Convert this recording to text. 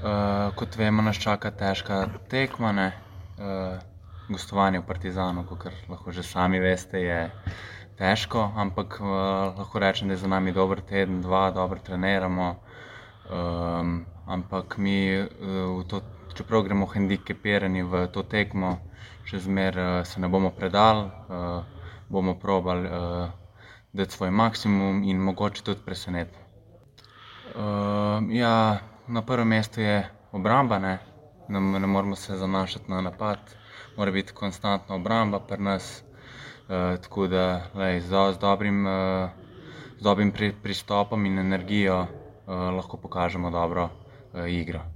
Kot vemo, nas čaka težka tekma, ne. Gostovanje v Partizanu, kakor lahko že sami veste, je težko, ampak lahko rečem, da je za nami dober teden, dva, dobro treniramo. Ampak mi čeprav gremo hendikepirani v to tekmo, še zmeraj se ne bomo predali, bomo probali dati svoj maksimum in mogoče tudi presenetiti. Ja, na prvem mestu je obramba, ne. Ne moremo se zanašati na napad, mora biti konstantna obramba pri nas. Tako da, z dobrim pristopom in energijo lahko pokažemo dobro igro.